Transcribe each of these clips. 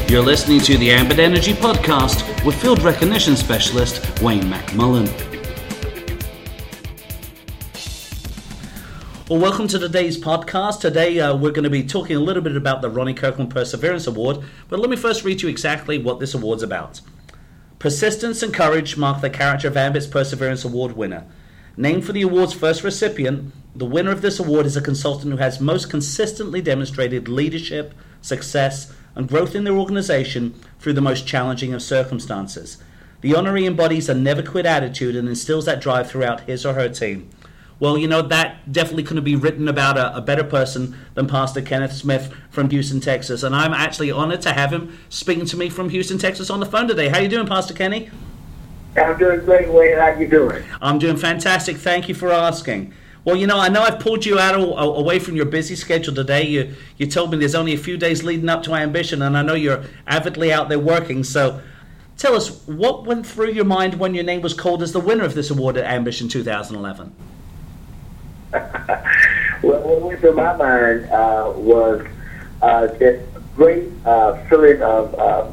You're listening to the Ambit Energy Podcast with Field Recognition Specialist Wayne McMullen. Well, welcome to today's podcast. Today we're going to be talking a little bit about the Ronnie Kirkland Perseverance Award, but let me first read you exactly what this award's about. Persistence and courage mark the character of Ambit's Perseverance Award winner. Named for the award's first recipient, the winner of this award is a consultant who has most consistently demonstrated leadership, success, and growth in their organization through the most challenging of circumstances. The honoree embodies a never-quit attitude and instills that drive throughout his or her team. Well, you know, that definitely couldn't be written about a better person than Pastor Kenneth Smith from Houston, Texas. And I'm actually honored to have him speaking to me from Houston, Texas on the phone today. How you doing, Pastor Kenny? I'm doing great, Wayne. How you doing? I'm doing fantastic. Thank you for asking. Well, you know, I know I've pulled you out away from your busy schedule today. You told me there's only a few days leading up to Ambition, and I know you're avidly out there working. So tell us, what went through your mind when your name was called as the winner of this award at Ambition 2011? Well, what went through my mind was this great feeling of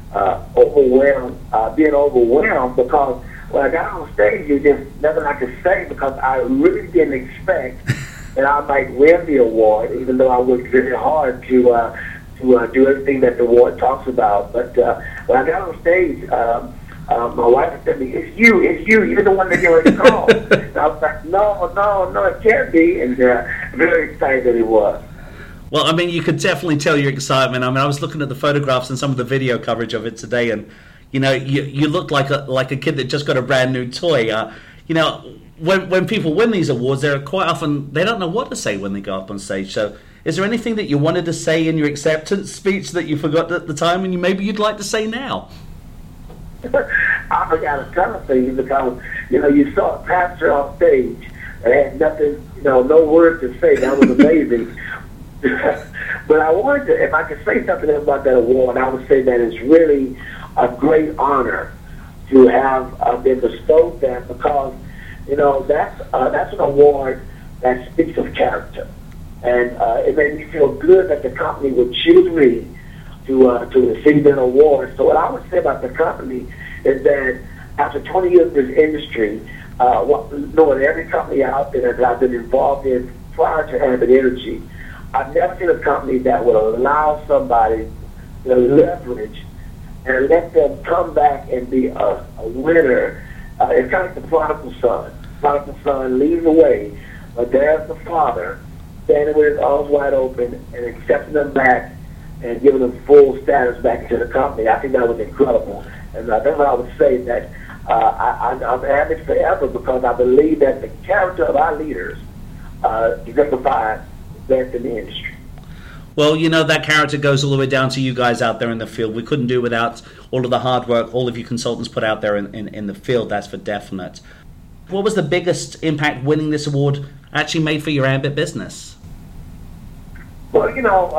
being overwhelmed because when I got on stage, it was just nothing I could say because I really didn't expect that I might win the award, even though I worked very hard to do everything that the award talks about. But when I got on stage, my wife said to me, it's you, you're the one that you're going to call. And I was like, no, it can't be. And very excited that it was. Well, I mean, you could definitely tell your excitement. I mean, I was looking at the photographs and some of the video coverage of it today, and you know, you look like a kid that just got a brand new toy. You know, when people win these awards, they're quite often they don't know what to say when they go up on stage. So, is there anything that you wanted to say in your acceptance speech that you forgot at the time, and maybe you'd like to say now? I forgot a ton of things because you saw a pastor on stage and had nothing, no words to say. That was amazing. But I wanted to, if I could say something about that award, I would say that it's really a great honor to have been bestowed that because, that's an award that speaks of character. And it made me feel good that the company would choose me to receive an award. So what I would say about the company is that after 20 years in this industry, knowing every company out there that I've been involved in prior to Ambit Energy, I've never seen a company that would allow somebody to leverage and let them come back and be a winner. It's kind of like the prodigal son. The prodigal son leads the way, but there's the father standing with his arms wide open and accepting them back and giving them full status back into the company. I think that was incredible. And that's what I would say that I'm Ambit forever because I believe that the character of our leaders exemplifies best in the industry. Well, that character goes all the way down to you guys out there in the field. We couldn't do without all of the hard work all of you consultants put out there in the field, that's for definite. What was the biggest impact winning this award actually made for your Ambit business? Well,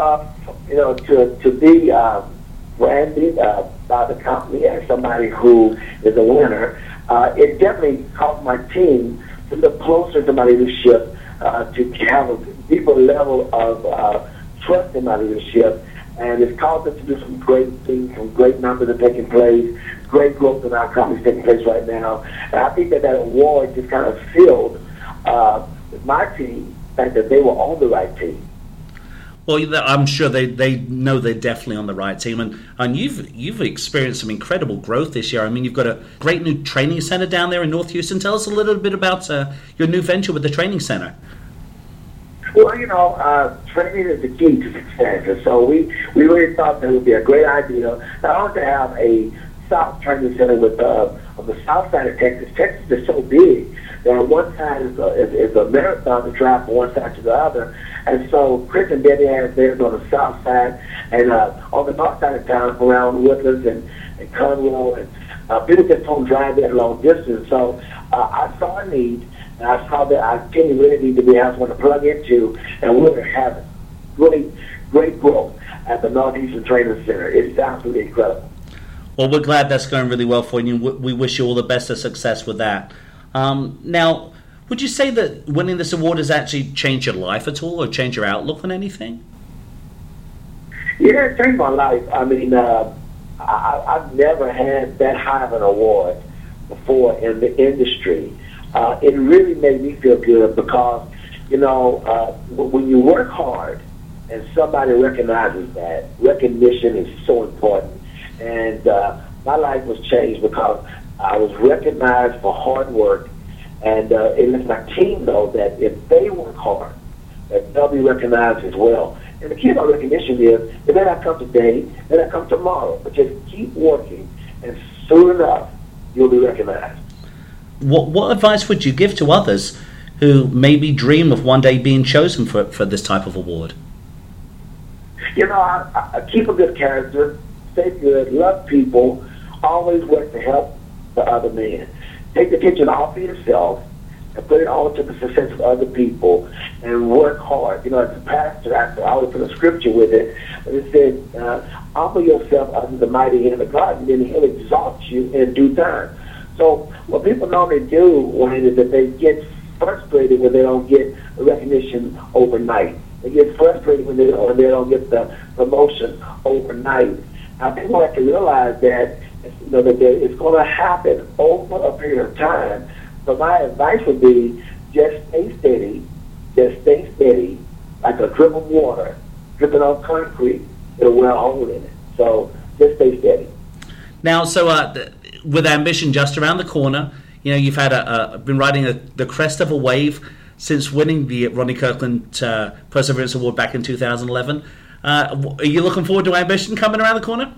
to be branded by the company as somebody who is a winner, it definitely caused my team to look closer to my leadership, to have a deeper level of trust in my leadership, and it's caused us to do some great things, some great numbers are taking place, great growth in our company is taking place right now. And I think that award just kind of filled my team, the fact that they were on the right team. Well, I'm sure they know they're definitely on the right team, and you've experienced some incredible growth this year. I mean, you've got a great new training center down there in North Houston. Tell us a little bit about your new venture with the training center. Well, training is the key to success, and so we really thought that it would be a great idea not only to have a South training center with on the south side of Texas. Texas is so big that on one side is a marathon to drive from one side to the other. And so Chris and Debbie has theirs on the south side, and on the north side of town around Woodlands and Conroe, and people just don't drive that long distance. So I saw a need, and I saw that our team really needed to be able to plug into, and we're having great growth at the Northeastern Training Center. It's absolutely incredible. Well, we're glad that's going really well for you. We wish you all the best of success with that. Now, would you say that winning this award has actually changed your life at all or changed your outlook on anything? Yeah, it changed my life. I mean, I've never had that high of an award before in the industry. It really made me feel good because, when you work hard and somebody recognizes that, recognition is so important. And my life was changed because I was recognized for hard work, and it lets my team know that if they work hard, that they'll be recognized as well. And the key about recognition is, it may not come today, it may not come tomorrow, but just keep working, and soon enough, you'll be recognized. What advice would you give to others who maybe dream of one day being chosen for this type of award? I keep a good character, stay good, love people, always work to help the other man. Take the attention off of yourself and put it all to the success of other people, and work hard. As a pastor, I always put a scripture with it, but it said, humble yourself under the mighty hand of God, and then He'll exalt you in due time. So what people normally do, Wayne, is that they get frustrated when they don't get the recognition overnight. They get frustrated when they don't get the promotion overnight. Now, people have to realize that that it's going to happen over a period of time. So my advice would be, just stay steady, like a drip of water dripping on concrete with a well hole in it. So just stay steady. Now, with Ambition just around the corner, you've had been riding the crest of a wave since winning the Ronnie Kirkland Perseverance Award back in 2011. Are you looking forward to Ambition coming around the corner?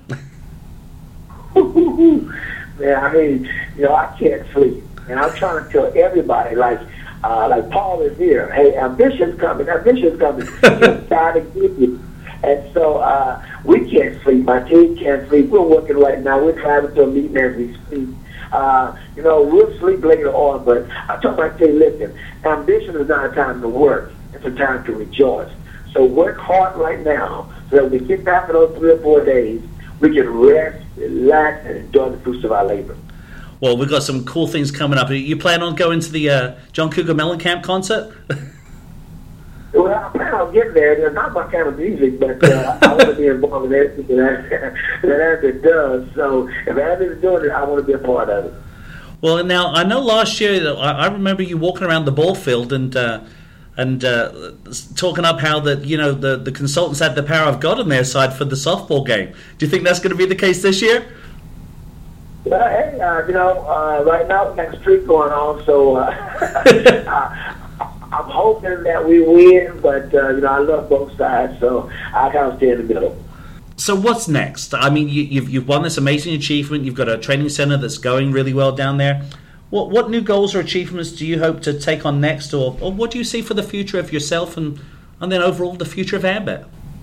Man, I mean, I can't sleep, and I'm trying to tell everybody, like Paul is here. Hey, Ambition's coming. It's time to get you. And so we can't sleep. My team can't sleep. We're working right now. We're driving to a meeting as we speak. We'll sleep later on, but I told my team, listen, Ambition is not a time to work. It's a time to rejoice. So work hard right now so that when we get back in those 3 or 4 days, we can rest, relax, and enjoy the fruits of our labor. Well, we've got some cool things coming up. You plan on going to the John Cougar Mellencamp concert? Well, I plan on getting there. There's not my kind of music, but I want to be involved in everything that Abbott does. So if Abbott is doing it, I want to be a part of it. Well, now, I know last year, I remember you walking around the ball field and talking up how the consultants had the power of God on their side for the softball game. Do you think that's going to be the case this year? Well, hey, right now we got a streak going on, so I'm hoping that we win, but I love both sides, so I kind of stay in the middle. So what's next? I mean, you've won this amazing achievement. You've got a training center that's going really well down there. What new goals or achievements do you hope to take on next, or what do you see for the future of yourself and then overall the future of Ambit?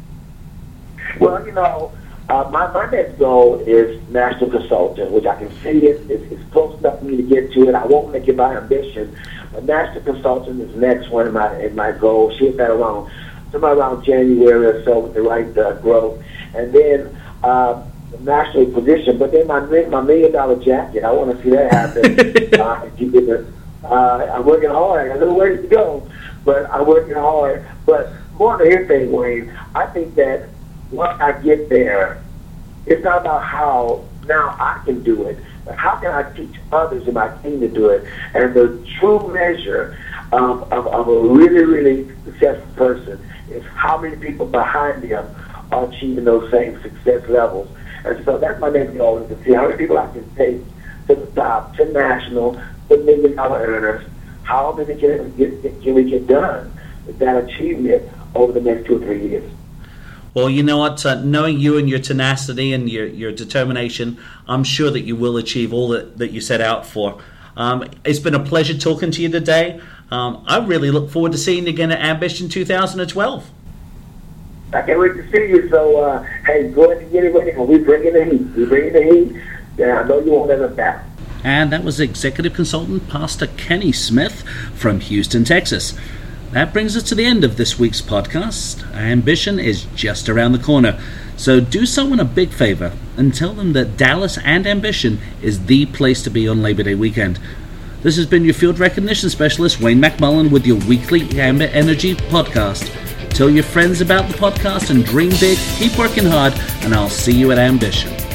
Well, my next goal is national consultant, which I can see it's close enough for me to get to it. I won't make it by Ambition, but national consultant is the next one in my goal. She hit that somewhere around January or so with the right growth, and then national position. But then my $1 million jacket, I want to see that happen. I'm working hard. I got a little ways to go, but I'm working hard. But more than anything, Wayne, I think that once I get there, it's not about how now I can do it, but how can I teach others in my team to do it? And the true measure of a really, really successful person is how many people behind them are achieving those same success levels. And so that's my next goal, is to see how many people I can take to the top, to national, to $1 million earners. How many can we get done with that achievement over the next 2 or 3 years? Well, you know what? Knowing you and your tenacity and your determination, I'm sure that you will achieve all that you set out for. It's been a pleasure talking to you today. I really look forward to seeing you again at Ambition 2012. I can't wait to see you. So, hey, go ahead and get it ready. We're bringing the heat. We're bringing the heat. Yeah, I know you won't let us down. And that was Executive Consultant Pastor Kenny Smith from Houston, Texas. That brings us to the end of this week's podcast. Ambition is just around the corner. So do someone a big favor and tell them that Dallas and Ambition is the place to be on Labor Day weekend. This has been your Field Recognition Specialist, Wayne McMullen, with your weekly Ambit Energy podcast. Tell your friends about the podcast and dream big, keep working hard, and I'll see you at Ambition.